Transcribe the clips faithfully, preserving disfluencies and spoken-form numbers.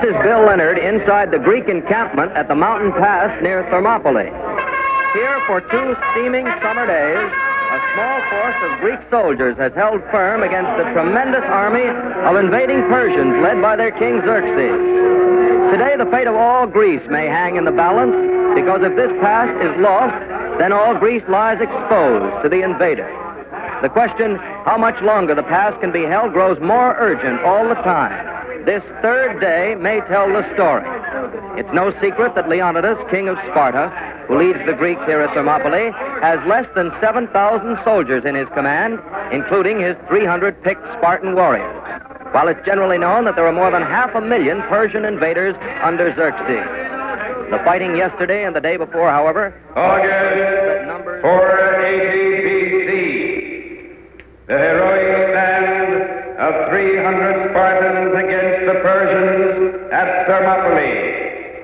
This is Bill Leonard inside the Greek encampment at the mountain pass near Thermopylae. Here for two steaming summer days, a small force of Greek soldiers has held firm against the tremendous army of invading Persians led by their king Xerxes. Today, the fate of all Greece may hang in the balance, because if this pass is lost, then all Greece lies exposed to the invader. The question, how much longer the pass can be held, grows more urgent all the time. This third day may tell the story. It's no secret that Leonidas, king of Sparta, who leads the Greeks here at Thermopylae, has less than seven thousand soldiers in his command, including his three hundred picked Spartan warriors, while it's generally known that there are more than half a million Persian invaders under Xerxes. The fighting yesterday and the day before, however, August four eighty B C. The heroic stand of three hundred Spartans against the Persians at Thermopylae.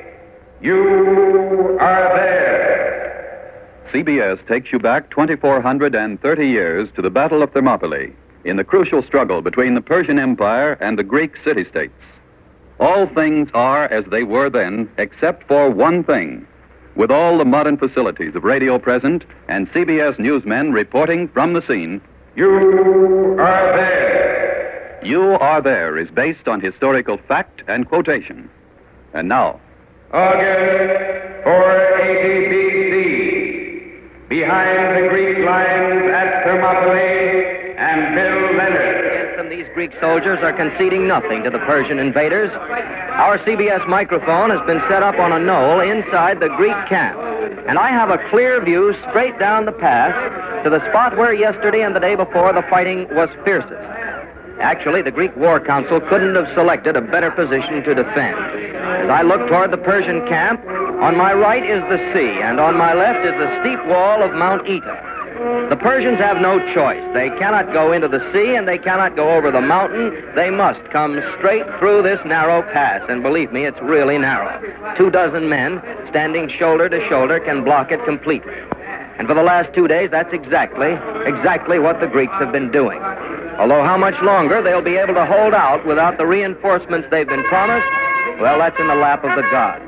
You are there. C B S takes you back two thousand four hundred thirty years to the Battle of Thermopylae in the crucial struggle between the Persian Empire and the Greek city-states. All things are as they were then, except for one thing. With all the modern facilities of radio present and C B S newsmen reporting from the scene, You are there. You Are There is based on historical fact and quotation. And now, August four eighty B C. Behind the Greek lines at Thermopylae and Bill Leonard. Against them, these Greek soldiers are conceding nothing to the Persian invaders. Our C B S microphone has been set up on a knoll inside the Greek camp, and I have a clear view straight down the pass to the spot where yesterday and the day before the fighting was fiercest. Actually, the Greek War Council couldn't have selected a better position to defend. As I look toward the Persian camp, on my right is the sea, and on my left is the steep wall of Mount Oeta. The Persians have no choice. They cannot go into the sea, and they cannot go over the mountain. They must come straight through this narrow pass, and believe me, it's really narrow. Two dozen men, standing shoulder to shoulder, can block it completely. And for the last two days, that's exactly, exactly what the Greeks have been doing. Although how much longer they'll be able to hold out without the reinforcements they've been promised, well, that's in the lap of the gods.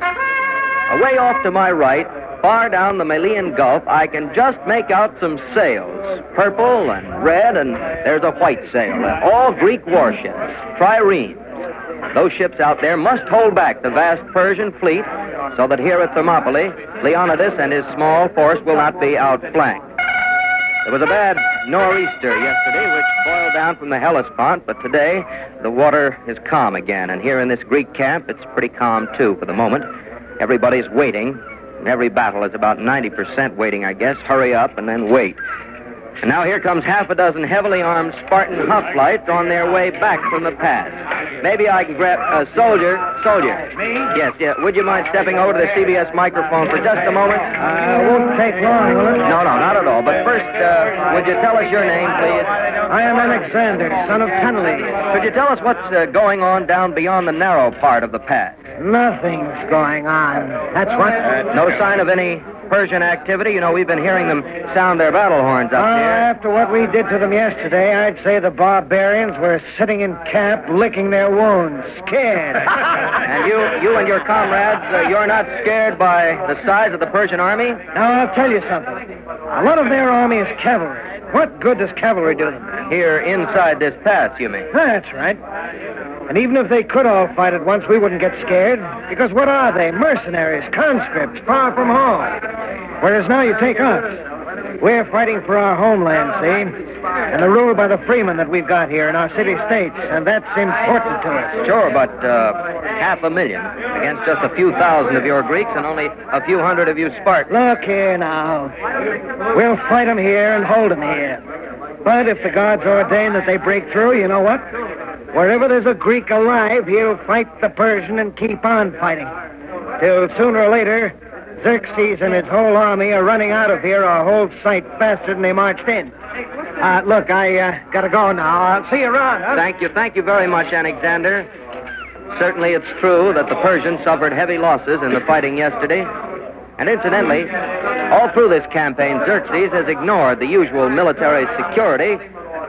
Away off to my right, far down the Malian Gulf, I can just make out some sails, purple and red, and there's a white sail, all Greek warships, triremes. Those ships out there must hold back the vast Persian fleet so that here at Thermopylae, Leonidas and his small force will not be outflanked. There was a bad nor'easter yesterday which boiled down from the Hellespont, but today the water is calm again, and here in this Greek camp it's pretty calm too for the moment. Everybody's waiting. Every battle is about ninety percent waiting, I guess. Hurry up and then wait. And now here comes half a dozen heavily armed Spartan hoplites on their way back from the pass. Maybe I can grab a uh, soldier. Soldier. Me? Yes, yes. Would you mind stepping over to the C B S microphone for just a moment? Uh, won't take long, will it? No, no, not at all. But first, uh, would you tell us your name, please? I am Alexander, son of Tanley. Could you tell us what's uh, going on down beyond the narrow part of the pass? Nothing's going on. That's what? Uh, no sign of any Persian activity? You know, we've been hearing them sound their battle horns up Uh, here. after what we did to them yesterday, I'd say the barbarians were sitting in camp, licking their wounds, scared. And you you and your comrades, uh, you're not scared by the size of the Persian army? Now, I'll tell you something. A lot of their army is cavalry. What good does cavalry do them? Here inside this pass, you mean? That's right. And even if they could all fight at once, we wouldn't get scared. Because what are they? Mercenaries, conscripts, far from home. Whereas now you take us. We're fighting for our homeland, see? And the rule by the freemen that we've got here in our city-states. And that's important to us. Sure, but uh, half a million against just a few thousand of your Greeks and only a few hundred of you Spartans. Look here now. We'll fight them here and hold them here. But if the gods ordain that they break through, you know what? Wherever there's a Greek alive, he'll fight the Persian and keep on fighting. Till sooner or later, Xerxes and his whole army are running out of here or hold sight faster than they marched in. Uh, look, I uh, gotta go now. I'll see you around, huh? Thank you, thank you very much, Alexander. Certainly it's true that the Persians suffered heavy losses in the fighting yesterday. And incidentally, all through this campaign, Xerxes has ignored the usual military security.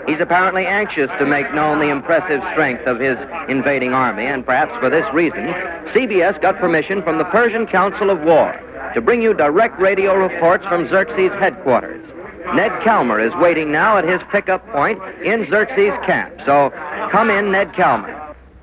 He's apparently anxious to make known the impressive strength of his invading army, and perhaps for this reason, C B S got permission from the Persian Council of War to bring you direct radio reports from Xerxes' headquarters. Ned Calmer is waiting now at his pickup point in Xerxes' camp. So come in, Ned Calmer.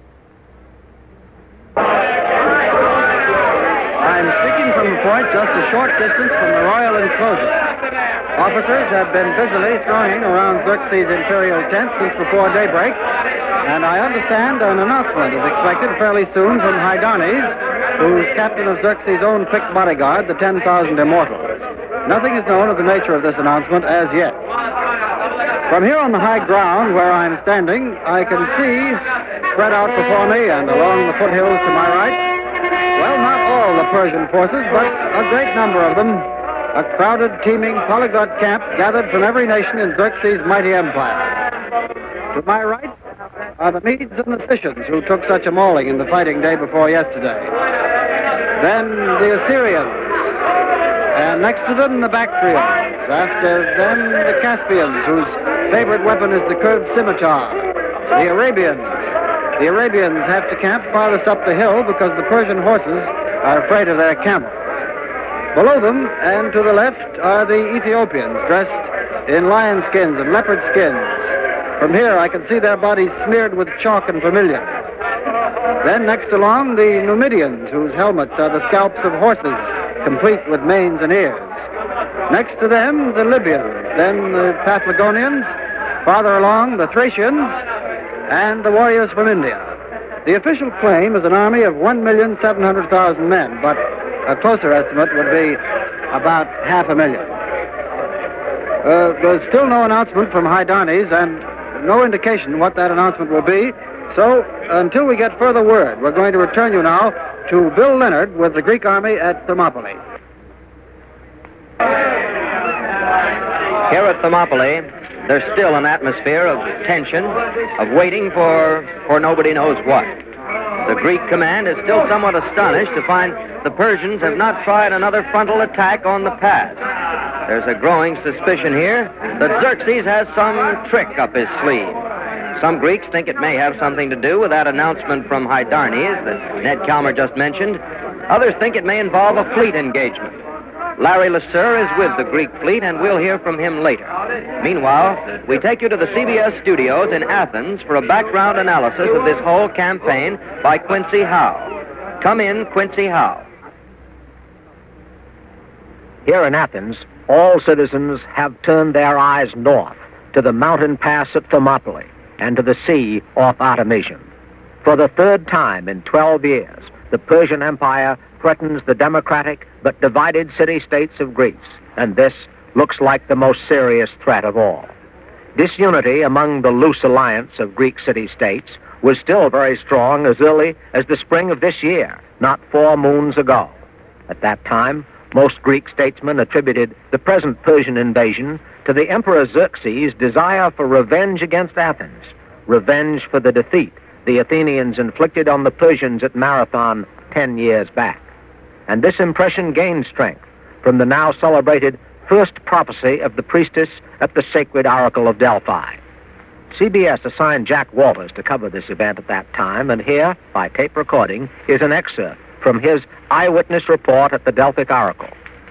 I'm speaking from a point just a short distance from the royal enclosure. Officers have been busily thronging around Xerxes' imperial tent since before daybreak, and I understand an announcement is expected fairly soon from Hydarnes, who's captain of Xerxes' own picked bodyguard, the ten thousand Immortals. Nothing is known of the nature of this announcement as yet. From here on the high ground where I'm standing, I can see, spread out before me and along the foothills to my right, well, not all the Persian forces, but a great number of them, a crowded, teeming, polyglot camp gathered from every nation in Xerxes' mighty empire. To my right are the Medes and the Scythians, who took such a mauling in the fighting day before yesterday. Then the Assyrians, and next to them the Bactrians. After them the Caspians, whose favorite weapon is the curved scimitar. The Arabians. The Arabians have to camp farthest up the hill because the Persian horses are afraid of their camels. Below them and to the left are the Ethiopians, dressed in lion skins and leopard skins. From here I can see their bodies smeared with chalk and vermilion. Then next along the Numidians, whose helmets are the scalps of horses, complete with manes and ears. Next to them, the Libyans, then the Paphlagonians, farther along, the Thracians, and the warriors from India. The official claim is an army of one million seven hundred thousand men, but a closer estimate would be about half a million. Uh, there's still no announcement from Hydarnes and no indication what that announcement will be, so until we get further word, we're going to return you now to Bill Leonard with the Greek army at Thermopylae. Here at Thermopylae, there's still an atmosphere of tension, of waiting for, for nobody knows what. The Greek command is still somewhat astonished to find the Persians have not tried another frontal attack on the pass. There's a growing suspicion here that Xerxes has some trick up his sleeve. Some Greeks think it may have something to do with that announcement from Hydarnes that Ned Calmer just mentioned. Others think it may involve a fleet engagement. Larry LeSueur is with the Greek fleet, and we'll hear from him later. Meanwhile, we take you to the C B S studios in Athens for a background analysis of this whole campaign by Quincy Howe. Come in, Quincy Howe. Here in Athens, all citizens have turned their eyes north to the mountain pass at Thermopylae and to the sea off Artemisium. For the third time in twelve years, the Persian Empire threatens the democratic but divided city-states of Greece, and this looks like the most serious threat of all. Disunity among the loose alliance of Greek city-states was still very strong as early as the spring of this year, not four moons ago. At that time, most Greek statesmen attributed the present Persian invasion to the Emperor Xerxes' desire for revenge against Athens, revenge for the defeat the Athenians inflicted on the Persians at Marathon ten years back. And this impression gained strength from the now celebrated first prophecy of the priestess at the sacred oracle of Delphi. C B S assigned Jack Walters to cover this event at that time, and here, by tape recording, is an excerpt from his eyewitness report at the Delphic oracle.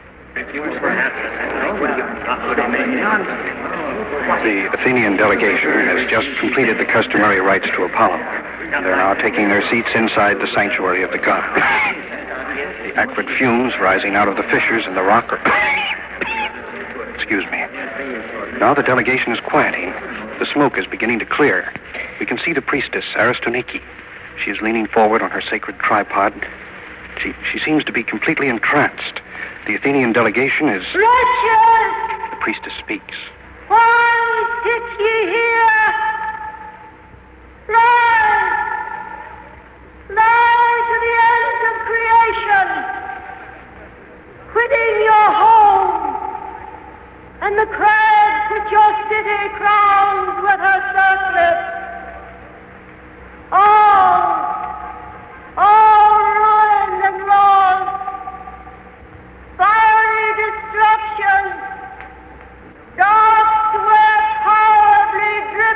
The Athenian delegation has just completed the customary rites to Apollo. They're now taking their seats inside the sanctuary of the god. The acrid fumes rising out of the fissures in the rock are... Excuse me. Now the delegation is quieting. The smoke is beginning to clear. We can see the priestess, Aristoniki. She is leaning forward on her sacred tripod. She, she seems to be completely entranced. The Athenian delegation is... Wretches! The priestess speaks. Why sit ye here? Lie! Lie to the end of creation, quitting your home and the crags which your city crowns with her circlet. All, all ruined and lost, fiery destruction, dark sweat horribly dripping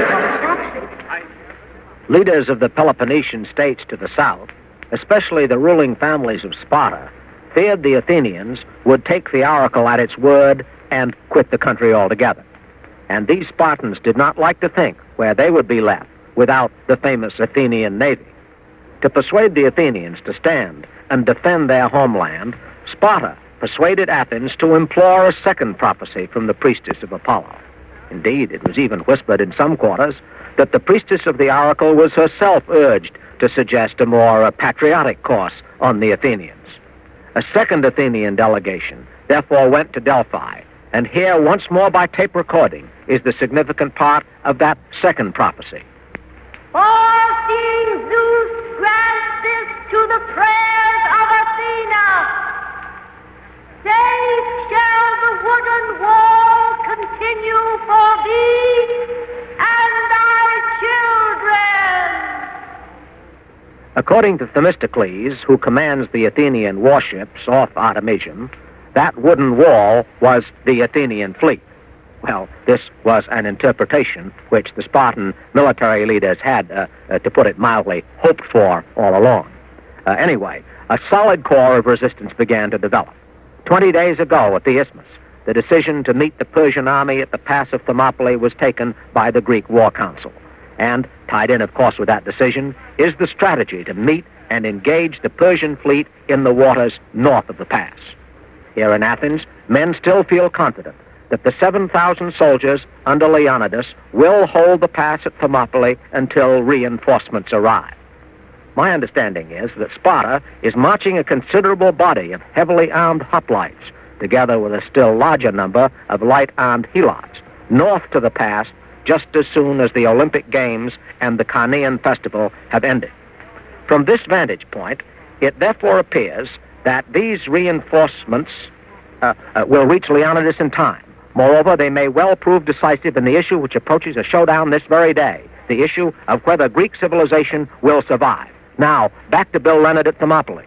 Leaders of the Peloponnesian states to the south, especially the ruling families of Sparta, feared the Athenians would take the oracle at its word and quit the country altogether. And these Spartans did not like to think where they would be left without the famous Athenian navy. To persuade the Athenians to stand and defend their homeland, Sparta persuaded Athens to implore a second prophecy from the priestess of Apollo. Indeed, it was even whispered in some quarters that the priestess of the oracle was herself urged to suggest a more uh, patriotic course on the Athenians. A second Athenian delegation therefore went to Delphi, and here, once more by tape recording, is the significant part of that second prophecy. All-seeing Zeus grants this to the prayers of Athena. Safe shall the wooden wall continue for thee and thy children. According to Themistocles, who commands the Athenian warships off Artemisium, that wooden wall was the Athenian fleet. Well, this was an interpretation which the Spartan military leaders had, uh, uh, to put it mildly, hoped for all along. Uh, anyway, a solid core of resistance began to develop. Twenty days ago at the Isthmus, the decision to meet the Persian army at the pass of Thermopylae was taken by the Greek War Council. And, tied in, of course, with that decision, is the strategy to meet and engage the Persian fleet in the waters north of the pass. Here in Athens, men still feel confident that the seven thousand soldiers under Leonidas will hold the pass at Thermopylae until reinforcements arrive. My understanding is that Sparta is marching a considerable body of heavily armed hoplites, together with a still larger number of light-armed helots, north to the pass just as soon as the Olympic Games and the Carnean Festival have ended. From this vantage point, it therefore appears that these reinforcements uh, uh, will reach Leonidas in time. Moreover, they may well prove decisive in the issue which approaches a showdown this very day, the issue of whether Greek civilization will survive. Now, back to Bill Leonard at Thermopylae.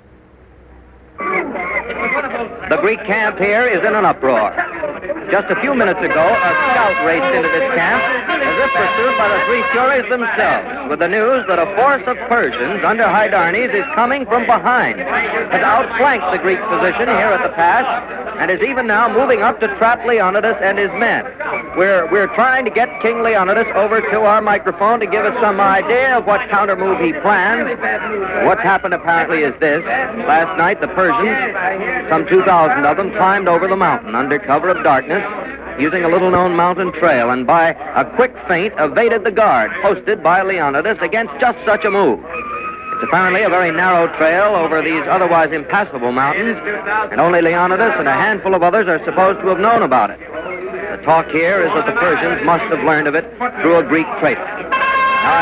The Greek camp here is in an uproar. Just a few minutes ago, a scout raced into this camp as if pursued by the three Furies themselves, with the news that a force of Persians under Hydarnes is coming from behind, has outflanked the Greek position here at the pass, and is even now moving up to trap Leonidas and his men. We're, we're trying to get King Leonidas over to our microphone to give us some idea of what countermove he plans. What's happened apparently is this. Last night, the Persians, some two thousand of them, climbed over the mountain under cover of darkness, using a little-known mountain trail, and by a quick feint evaded the guard posted by Leonidas against just such a move. It's apparently a very narrow trail over these otherwise impassable mountains, and only Leonidas and a handful of others are supposed to have known about it. The talk here is that the Persians must have learned of it through a Greek traitor. Now,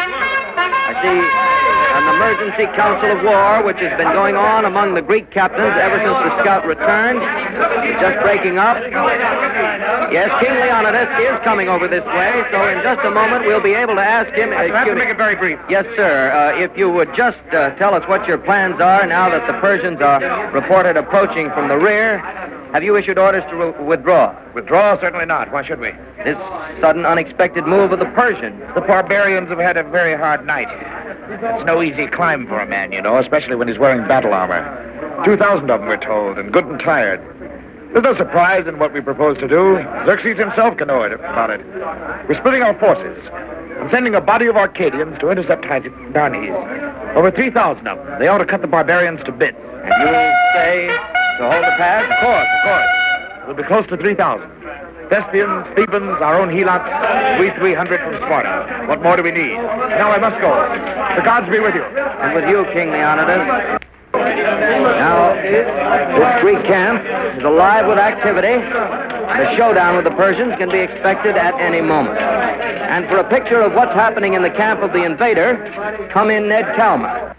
I, I see an emergency council of war which has been going on among the Greek captains ever since the scout returned. It's just breaking up. Yes, King Leonidas is coming over this way, so in just a moment we'll be able to ask him... I have to make it very brief. Yes, sir. Uh, if you would just uh, tell us what your plans are now that the Persians are reported approaching from the rear. Have you issued orders to re- withdraw? Withdraw? Certainly not. Why should we? This sudden, unexpected move of the Persians. The barbarians have had a very hard night. It's no easy climb for a man, you know, especially when he's wearing battle armor. Two thousand of them, we're told, and good and tired. There's no surprise in what we propose to do. Xerxes himself can know it, about it. We're splitting our forces and sending a body of Arcadians to intercept Hydarnes. Over three thousand of them. They ought to cut the barbarians to bits. And you say to hold the pass? Of course, of course. We'll be close to three thousand. Thespians, Thebans, our own Helots, we three hundred from Sparta. What more do we need? Now I must go. The gods be with you. And with you, King Leonidas. Now, this Greek camp is alive with activity. The showdown with the Persians can be expected at any moment. And for a picture of what's happening in the camp of the invader, come in Ned Kalmer.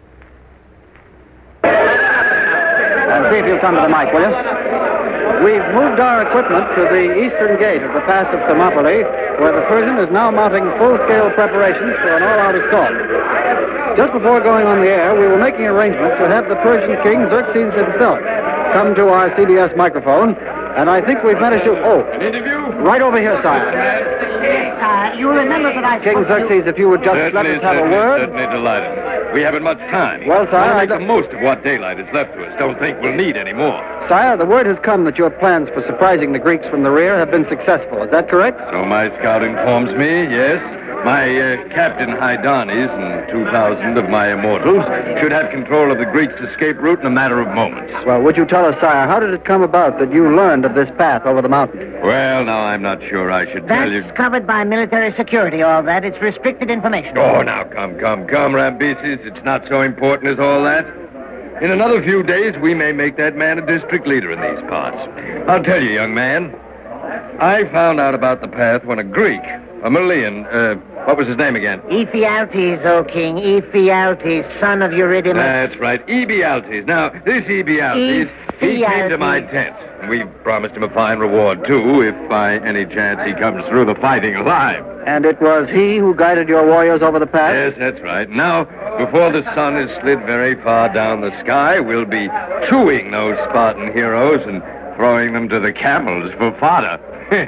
And see if you'll come to the mic, will you? We've moved our equipment to the eastern gate of the pass of Thermopylae, where the Persian is now mounting full-scale preparations for an all-out assault. Just before going on the air, we were making arrangements to have the Persian king, Xerxes himself, come to our C B S microphone, and I think we've managed to... Oh, An interview? Right over here, sire. sire. You remember that I... King Xerxes, if you would just let Certainly, us have a certainly, word. Certainly delighted. We haven't much time. Well, sire, We'll I make the don't- most of what daylight is left to us. Don't think we'll need any more. Sire, the word has come that your plans for surprising the Greeks from the rear have been successful. Is that correct? So my scout informs me, yes. My uh, Captain Hydarnes and two thousand of my immortals should have control of the Greeks' escape route in a matter of moments. Well, would you tell us, sire, how did it come about that you learned of this path over the mountain? Well, now, I'm not sure I should tell you. That's covered by military security, all that. It's restricted information. Oh, now, come, come, come, Rambesis. It's not so important as all that. In another few days, we may make that man a district leader in these parts. I'll tell you, young man, I found out about the path when a Greek, a Malian, uh, what was his name again? Ephialtes, O king, Ephialtes, son of Eurydimus. That's right, Ebialtes. Now, this Ebialtes, he came to my tent. We promised him a fine reward, too, if by any chance he comes through the fighting alive. And it was he who guided your warriors over the path? Yes, that's right. Now, before the sun is slid very far down the sky, we'll be chewing those Spartan heroes and throwing them to the camels for fodder.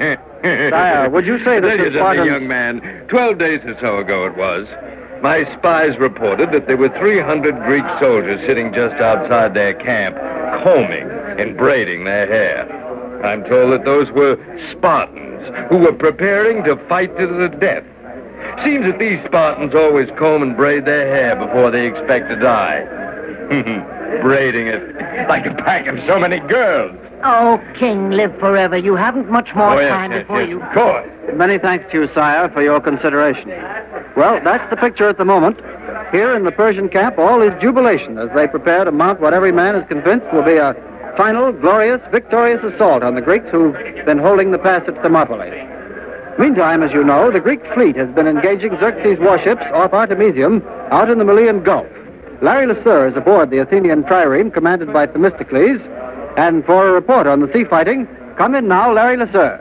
Sire, would you say that Ladies the and Spartans... young man, twelve days or so ago it was, my spies reported that there were three hundred Greek soldiers sitting just outside their camp, combing and braiding their hair. I'm told that those were Spartans who were preparing to fight to the death. Seems that these Spartans always comb and braid their hair before they expect to die. Braiding it like a pack of so many girls. Oh, king, live forever. You haven't much more Oh, yes, time yes, before yes, you... of course. Many thanks to you, sire, for your consideration. Well, that's the picture at the moment. Here in the Persian camp, all is jubilation as they prepare to mount what every man is convinced will be a final, glorious, victorious assault on the Greeks who've been holding the pass at Thermopylae. Meantime, as you know, the Greek fleet has been engaging Xerxes' warships off Artemisium out in the Malian Gulf. Larry LeSueur is aboard the Athenian trireme commanded by Themistocles. And for a report on the sea fighting, come in now, Larry LeSueur.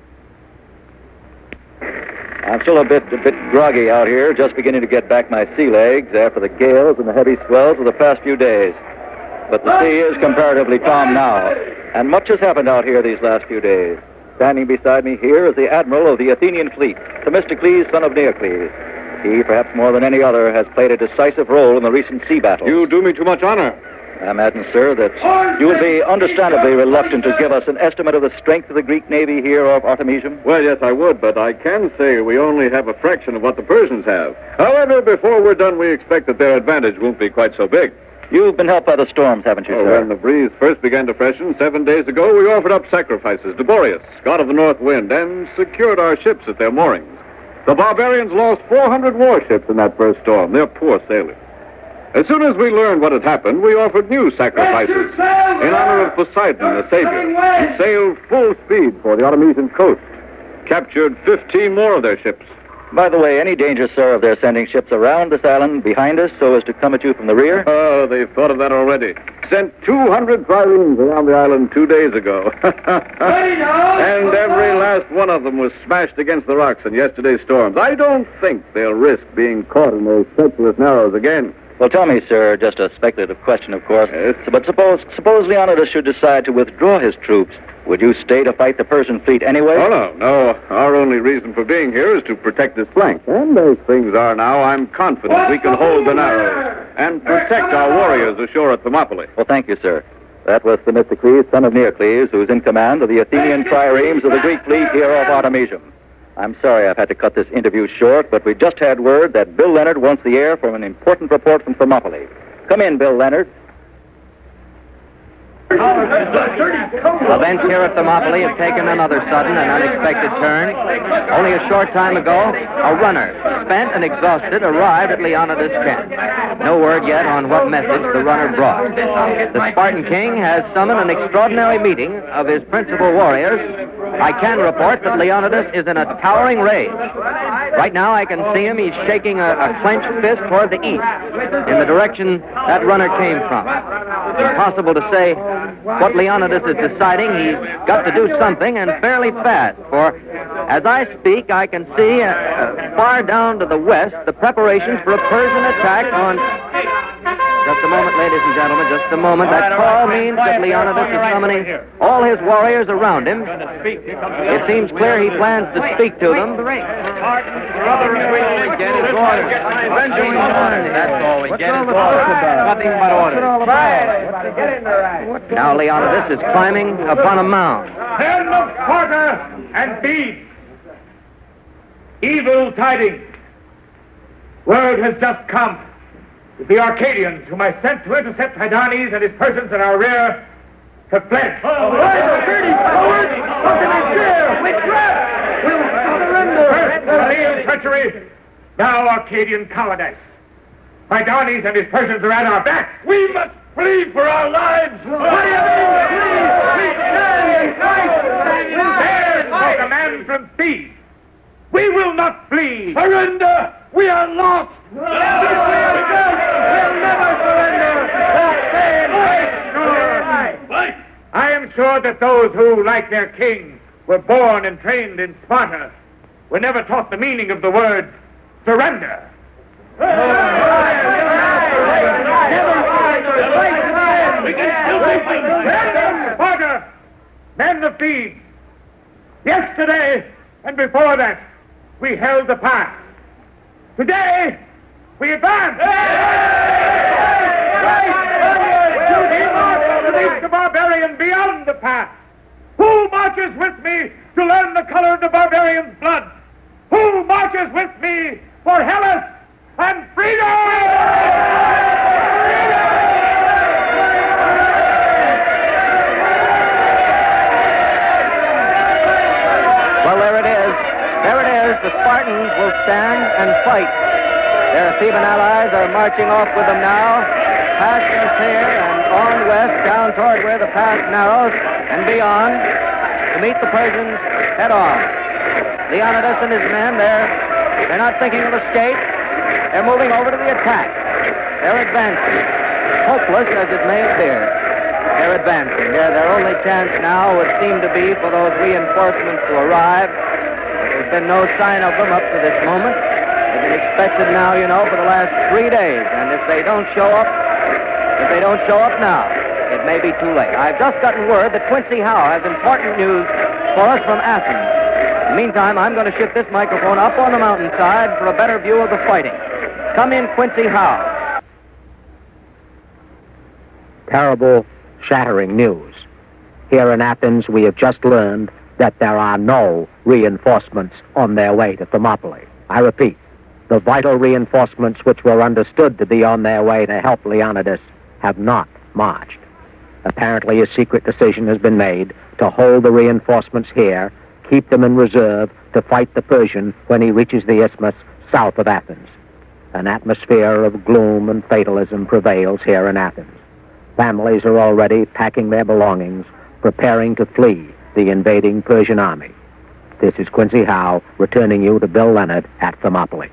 I'm still a bit a bit groggy out here, just beginning to get back my sea legs after the gales and the heavy swells of the past few days. But the sea is comparatively calm now, and much has happened out here these last few days. Standing beside me here is the admiral of the Athenian fleet, Themistocles, son of Neocles. He, perhaps more than any other, has played a decisive role in the recent sea battles. You do me too much honor. I imagine, sir, that you would be understandably reluctant to give us an estimate of the strength of the Greek navy here off Artemisium. Well, yes, I would, but I can say we only have a fraction of what the Persians have. However, before we're done, we expect that their advantage won't be quite so big. You've been helped by the storms, haven't you, Oh, sir? when the breeze first began to freshen seven days ago, we offered up sacrifices to Boreas, god of the north wind, and secured our ships at their moorings. The barbarians lost four hundred warships in that first storm. They're poor sailors. As soon as we learned what had happened, we offered new sacrifices in honor of Poseidon, the savior, and sailed full speed for the Artemisian coast. Captured fifteen more of their ships. By the way, any danger, sir, of their sending ships around this island behind us so as to come at you from the rear? Oh, they've thought of that already. Sent two hundred triremes around the island two days ago. And every last one of them was smashed against the rocks in yesterday's storms. I don't think they'll risk being caught in those treacherous narrows again. Well, tell me, sir, just a speculative question, of course. Yes? But suppose suppose Leonidas should decide to withdraw his troops. Would you stay to fight the Persian fleet anyway? Oh, no, no. Our only reason for being here is to protect this flank. And as things are now, I'm confident we can hold the narrows and protect our warriors ashore at Thermopylae. Well, thank you, sir. That was Themistocles, son of Neocles, who's in command of the Athenian triremes of the Greek fleet here off Artemisium. I'm sorry I've had to cut this interview short, but we just had word that Bill Leonard wants the air for an important report from Thermopylae. Come in, Bill Leonard. Events here at Thermopylae have taken another sudden and unexpected turn. Only a short time ago, a runner, spent and exhausted, arrived at Leonidas' camp. No word yet on what message the runner brought. The Spartan king has summoned an extraordinary meeting of his principal warriors. I can report that Leonidas is in a towering rage. Right now I can see him. He's shaking a, a clenched fist toward the east, in the direction that runner came from. Impossible to say what Leonidas is deciding. He's got to do something, and fairly fast, for as I speak, I can see uh, uh, far down to the west the preparations for a Persian attack on... Just a moment, ladies and gentlemen, just a moment. That call means that Leonidas is summoning all his warriors around him. It seems clear he plans to speak to them. Get his orders. That's all we get is orders. Nothing but orders. Now Leonidas is climbing upon a mound. Men of Sparta and Thebes, evil tidings. Word has just come that the Arcadians, whom I sent to intercept Hydarnes and his Persians in our rear, have fled. Oh, what can I do? We trap! We'll surrender! First, Achaean treachery, now Arcadian cowardice. Hydarnes and his Persians are at our backs. We must flee for our lives. What do you mean, flee? We can! There's a command from Thebes. We will not flee. Surrender! We are lost! We'll never surrender! I am sure that those who, like their king, were born and trained in Sparta, were never taught the meaning of the word surrender. Sparta, men of Thebes, yesterday and before that, we held the pass. Today, we advance. We march to meet the barbarian beyond the pass. Who marches with me to learn the color of the barbarian's blood? Who marches with me for Hellas and freedom? Well, there it is. There it is. The Spartans will stand and fight. Their Theban allies are marching off with them now, past here and on west, down toward where the pass narrows, and beyond, to meet the Persians head on. Leonidas and his men, they're, they're not thinking of escape. They're moving over to the attack. They're advancing. Hopeless as it may appear, they're advancing. Their, their only chance now would seem to be for those reinforcements to arrive. There's been no sign of them up to this moment. They've been expected now, you know, for the last three days. And if they don't show up, if they don't show up now, it may be too late. I've just gotten word that Quincy Howe has important news for us from Athens. In the meantime, I'm going to shift this microphone up on the mountainside for a better view of the fighting. Come in, Quincy Howe. Terrible, shattering news. Here in Athens, we have just learned that there are no reinforcements on their way to Thermopylae. I repeat, the vital reinforcements which were understood to be on their way to help Leonidas have not marched. Apparently, a secret decision has been made to hold the reinforcements here, keep them in reserve to fight the Persian when he reaches the isthmus south of Athens. An atmosphere of gloom and fatalism prevails here in Athens. Families are already packing their belongings, preparing to flee the invading Persian army. This is Quincy Howe returning you to Bill Leonard at Thermopylae.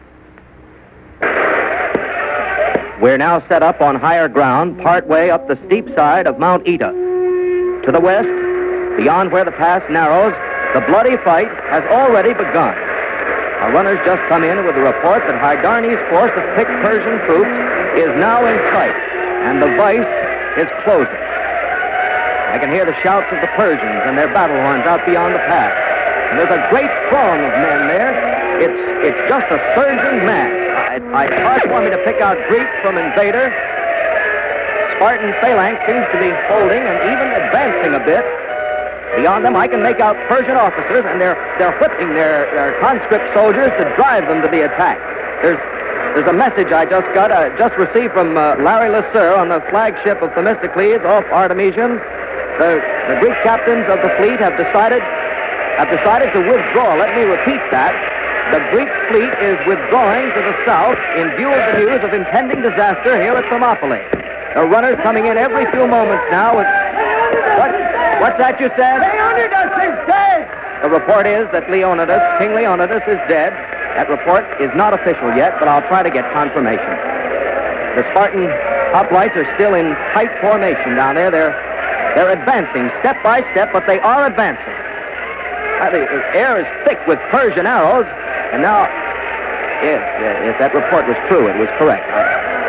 We're now set up on higher ground, partway up the steep side of Mount Ida. To the west, beyond where the pass narrows, the bloody fight has already begun. Our runners just come in with a report that Hydarnes' force of picked Persian troops is now in sight, and the vice is closing. I can hear the shouts of the Persians and their battle horns out beyond the pass. And there's a great throng of men there. It's it's just a surging mass. I, it's hard for me to pick out Greek from invader. Spartan phalanx seems to be holding and even advancing a bit. Beyond them, I can make out Persian officers, and they're they're whipping their, their conscript soldiers to drive them to the attack. There's there's a message I just got, uh, just received from uh, Larry Lasser on the flagship of Themistocles off Artemisium. The, the Greek captains of the fleet have decided have decided to withdraw. Let me repeat that. The Greek fleet is withdrawing to the south in view of the news of impending disaster here at Thermopylae. The runners coming in every few moments now with... What, what's that you said? Leonidas is dead! The report is that Leonidas, King Leonidas, is dead. That report is not official yet, but I'll try to get confirmation. The Spartan hoplites are still in tight formation down there. They're, they're advancing step by step, but they are advancing. Uh, the air is thick with Persian arrows, and now, yes, yes, yes, that report was true. It was correct. I, I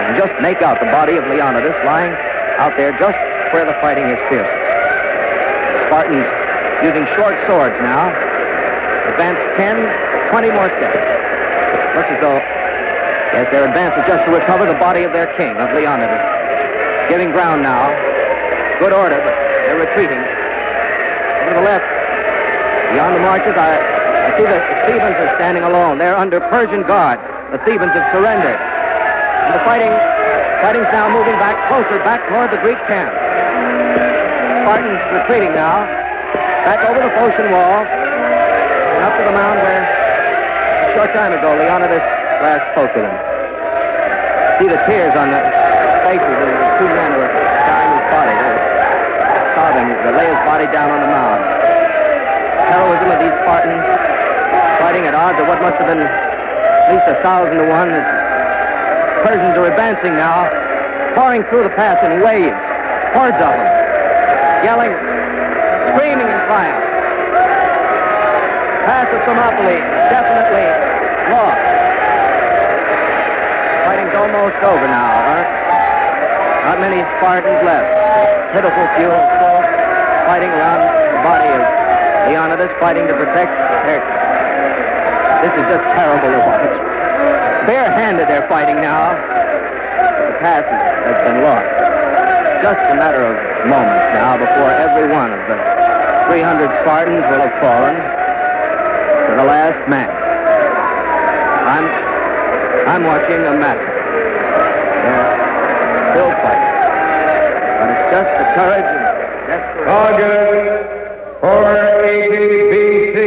and just make out the body of Leonidas lying out there just where the fighting is fiercest. Spartans using short swords now. Advance ten, twenty more steps. Looks as though, yes, their advance is just to recover the body of their king, of Leonidas. Giving ground now. Good order, but they're retreating. To the left, beyond the marches, I, I see the Thebans are standing alone. They're under Persian guard. The Thebans have surrendered. And the fighting, fighting's now moving back closer, back toward the Greek camp. Spartans retreating now, back over the Phocian wall, and up to the mound where, a short time ago, Leonidas last spoke to them. See the tears on the faces of the two men who are dying his body. They're sobbing. They lay his body down on the mound. Heroism of these Spartans, fighting at odds of what must have been at least a thousand to one. The Persians are advancing now, pouring through the pass in waves, hordes of them, yelling, screaming in triumph. Pass of Thermopylae definitely lost. Fighting's almost over now, huh? Not many Spartans left. Pitiful few still fighting around the body of Leonidas, fighting to protect their... This is just terrible to watch. Barehanded they're fighting now. The pass has been lost. Just a matter of moments now before every one of the three hundred Spartans will have fallen to the last man. I'm, I'm watching a massacre. They're still fighting. But it's just the courage and desperation. August four eighty B C.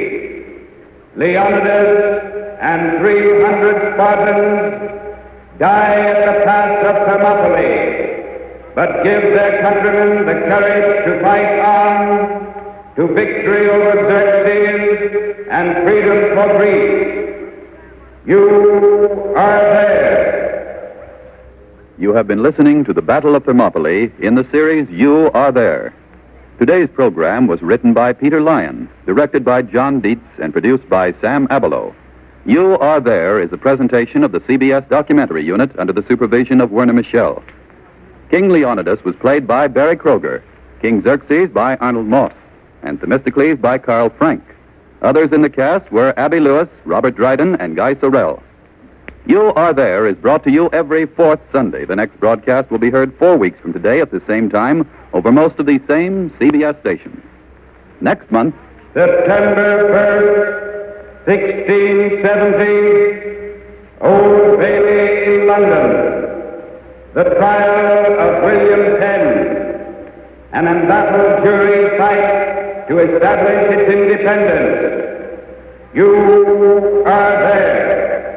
Leonidas and three hundred Spartans die at the pass of Thermopylae, but give their countrymen the courage to fight on to victory over Xerxes and freedom for Greece. You are there. You have been listening to the Battle of Thermopylae in the series You Are There. Today's program was written by Peter Lyon, directed by John Dietz, and produced by Sam Abelow. You Are There is a presentation of the C B S documentary unit under the supervision of Werner Michel. King Leonidas was played by Barry Kroger, King Xerxes by Arnold Moss, and Themistocles by Carl Frank. Others in the cast were Abby Lewis, Robert Dryden, and Guy Sorrell. You Are There is brought to you every fourth Sunday. The next broadcast will be heard four weeks from today at the same time over most of these same C B S stations. Next month, September first, sixteen seventy, Old Bailey in London. The trial of William Penn. An embattled jury fight to establish its independence. You are there.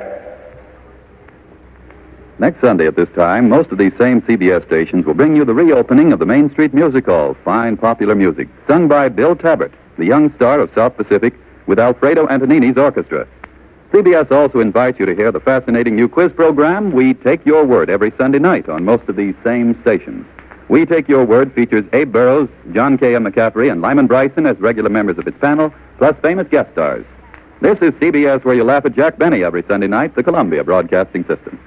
Next Sunday at this time, most of these same C B S stations will bring you the reopening of the Main Street Music Hall, fine popular music, sung by Bill Tabbert, the young star of South Pacific, with Alfredo Antonini's orchestra. C B S also invites you to hear the fascinating new quiz program, We Take Your Word, every Sunday night on most of these same stations. We Take Your Word features Abe Burrows, John K. M. McCaffrey, and Lyman Bryson as regular members of its panel, plus famous guest stars. This is C B S, where you laugh at Jack Benny every Sunday night, the Columbia Broadcasting System.